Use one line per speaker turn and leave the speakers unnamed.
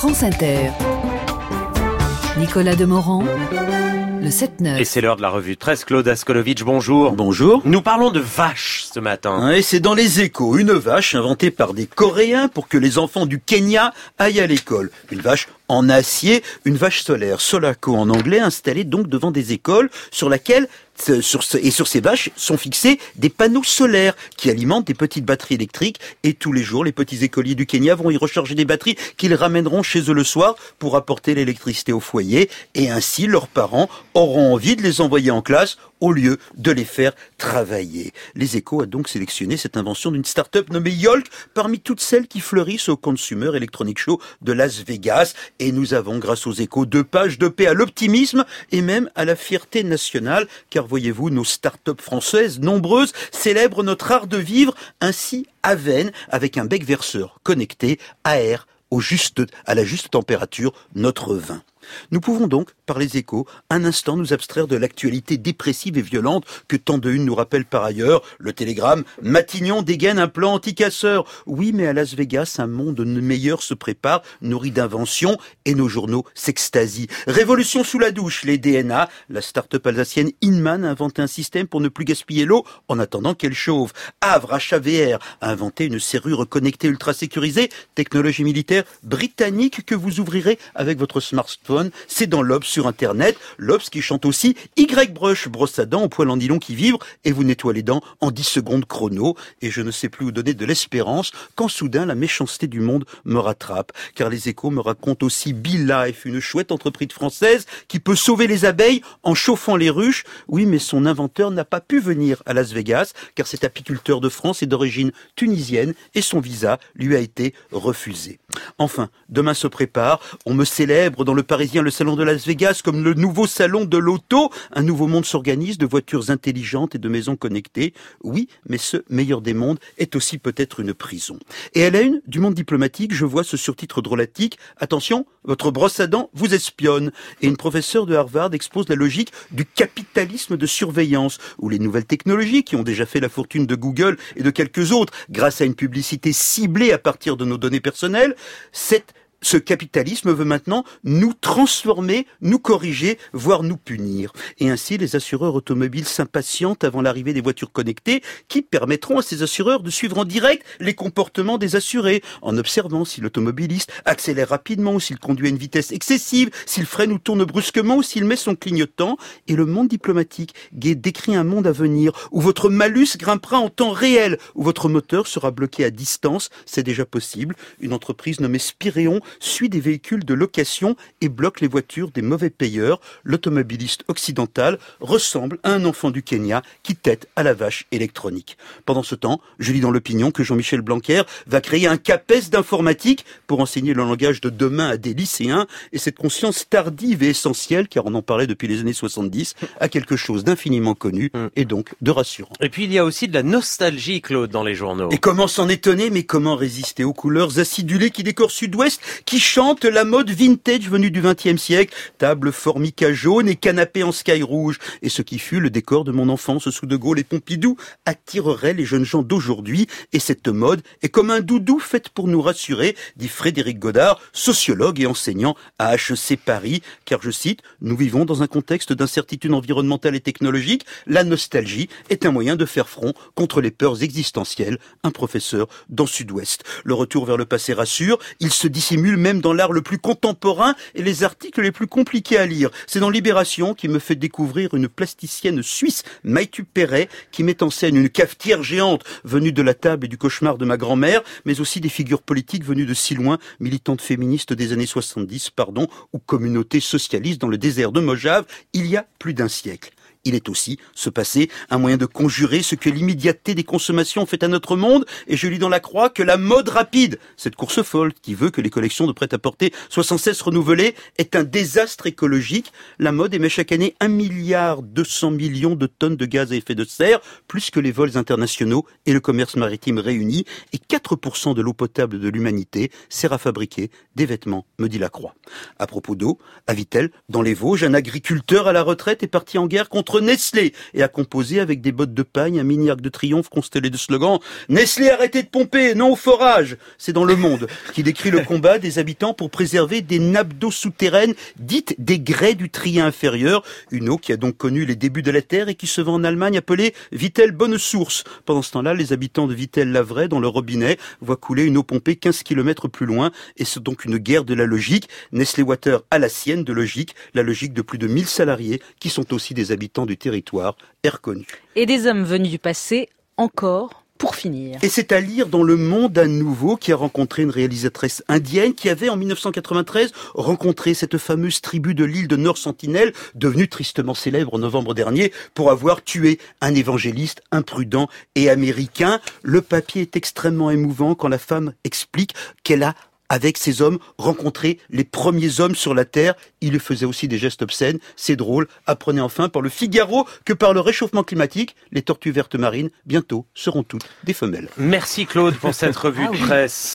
France Inter. Nicolas Demorand, le 7-9.
Et c'est l'heure de la revue 13. Claude Askolovitch, bonjour.
Bonjour.
Nous parlons de vaches ce matin.
Et c'est dans Les Échos, une vache inventée par des Coréens pour que les enfants du Kenya aillent à l'école. Une vache en acier, une vache solaire, Solaco en anglais, installée donc devant des écoles sur ces vaches sont fixés des panneaux solaires qui alimentent des petites batteries électriques et tous les jours les petits écoliers du Kenya vont y recharger des batteries qu'ils ramèneront chez eux le soir pour apporter l'électricité au foyer et ainsi leurs parents auront envie de les envoyer en classe au lieu de les faire travailler. Les Échos a donc sélectionné cette invention d'une start-up nommée Yolk parmi toutes celles qui fleurissent au Consumer Electronic Show de Las Vegas. Et nous avons, grâce aux Échos, 2 pages de paix à l'optimisme et même à la fierté nationale, car voyez-vous, nos start-up françaises, nombreuses, célèbrent notre art de vivre ainsi à veine, avec un bec verseur connecté, aère à la juste température, notre vin. Nous pouvons donc, par les Échos, un instant nous abstraire de l'actualité dépressive et violente que tant de une nous rappellent par ailleurs. Le Télégramme, Matignon dégaine un plan anti-casseur. Oui, mais à Las Vegas, un monde meilleur se prépare, nourri d'inventions, et nos journaux s'extasient. Révolution sous la douche, les DNA. La start-up alsacienne Inman a inventé un système pour ne plus gaspiller l'eau en attendant qu'elle chauffe. Havre, HVR, a inventé une serrure connectée ultra sécurisée, technologie militaire britannique que vous ouvrirez avec votre smartphone. C'est dans l'Obs sur Internet, l'Obs qui chante aussi Y-Brush, brosse à dents au poil en nylon qui vibre et vous nettoie les dents en 10 secondes chrono. Et je ne sais plus où donner de l'espérance quand soudain la méchanceté du monde me rattrape. Car les Échos me racontent aussi Beelife, une chouette entreprise française qui peut sauver les abeilles en chauffant les ruches. Oui, mais son inventeur n'a pas pu venir à Las Vegas car cet apiculteur de France est d'origine tunisienne et son visa lui a été refusé. Enfin, demain se prépare, on me célèbre dans le Parisien le salon de Las Vegas comme le nouveau salon de l'auto. Un nouveau monde s'organise de voitures intelligentes et de maisons connectées. Oui, mais ce meilleur des mondes est aussi peut-être une prison. Et à la une du Monde diplomatique, je vois ce surtitre drôlatique. Attention, votre brosse à dents vous espionne. Et une professeure de Harvard expose la logique du capitalisme de surveillance, où les nouvelles technologies qui ont déjà fait la fortune de Google et de quelques autres, grâce à une publicité ciblée à partir de nos données personnelles, ce capitalisme veut maintenant nous transformer, nous corriger, voire nous punir. Et ainsi, les assureurs automobiles s'impatientent avant l'arrivée des voitures connectées qui permettront à ces assureurs de suivre en direct les comportements des assurés, en observant si l'automobiliste accélère rapidement ou s'il conduit à une vitesse excessive, s'il freine ou tourne brusquement ou s'il met son clignotant. Et le monde diplomatique décrit un monde à venir où votre malus grimpera en temps réel, où votre moteur sera bloqué à distance. C'est déjà possible. Une entreprise nommée Spireon suit des véhicules de location et bloque les voitures des mauvais payeurs. L'automobiliste occidental ressemble à un enfant du Kenya qui tète à la vache électronique. Pendant ce temps, je lis dans l'opinion que Jean-Michel Blanquer va créer un CAPES d'informatique pour enseigner le langage de demain à des lycéens. Et cette conscience tardive et essentielle, car on en parlait depuis les années 70, a quelque chose d'infiniment connu et donc de rassurant.
Et puis il y a aussi de la nostalgie, Claude, dans les journaux.
Et comment s'en étonner, mais comment résister aux couleurs acidulées qui décorent Sud-Ouest, qui chante la mode vintage venue du XXe siècle, table formica jaune et canapé en sky rouge. Et ce qui fut le décor de mon enfance sous De Gaulle et Pompidou attirerait les jeunes gens d'aujourd'hui. Et cette mode est comme un doudou fait pour nous rassurer, dit Frédéric Godard, sociologue et enseignant à HEC Paris. Car je cite, nous vivons dans un contexte d'incertitude environnementale et technologique. La nostalgie est un moyen de faire front contre les peurs existentielles. Un professeur dans Sud-Ouest. Le retour vers le passé rassure, il se dissimule même dans l'art le plus contemporain et les articles les plus compliqués à lire. C'est dans Libération qui me fait découvrir une plasticienne suisse, Maïtu Perret, qui met en scène une cafetière géante venue de la table et du cauchemar de ma grand-mère, mais aussi des figures politiques venues de si loin, militantes féministes des années 70, ou communautés socialistes dans le désert de Mojave, il y a plus d'un siècle. Il est aussi, ce passé, un moyen de conjurer ce que l'immédiateté des consommations fait à notre monde, et je lis dans La Croix que la mode rapide, cette course folle qui veut que les collections de prêt-à-porter soient sans cesse renouvelées, est un désastre écologique. La mode émet chaque année 1,2 milliard de tonnes de gaz à effet de serre, plus que les vols internationaux et le commerce maritime réunis, et 4% de l'eau potable de l'humanité sert à fabriquer des vêtements, me dit La Croix. À propos d'eau, à Vittel, dans les Vosges, un agriculteur à la retraite est parti en guerre contre contre Nestlé et a composé avec des bottes de pagne un mini arc de triomphe constellé de slogans « Nestlé, arrêtez de pomper, non au forage !» C'est dans Le Monde qui décrit le combat des habitants pour préserver des nappes d'eau souterraines dites des grès du Trias inférieur, une eau qui a donc connu les débuts de la Terre et qui se vend en Allemagne appelée Vittel Bonne Source. Pendant ce temps-là, les habitants de Vittel-Lavray, dans leur robinet, voient couler une eau pompée 15 km plus loin et c'est donc une guerre de la logique. Nestlé Water a la sienne de logique, la logique de plus de 1000 salariés qui sont aussi des habitants du territoire, est reconnue.
Et des hommes venus du passé, encore pour finir.
Et c'est à lire dans Le Monde à nouveau qui a rencontré une réalisatrice indienne qui avait en 1993 rencontré cette fameuse tribu de l'île de Nord-Sentinelle, devenue tristement célèbre en novembre dernier pour avoir tué un évangéliste imprudent et américain. Le papier est extrêmement émouvant quand la femme explique qu'elle a avec ces hommes, rencontrer les premiers hommes sur la Terre. Il lui faisait aussi des gestes obscènes. C'est drôle. Apprenez enfin par le Figaro que par le réchauffement climatique, les tortues vertes marines, bientôt, seront toutes des femelles.
Merci Claude pour cette revue de presse.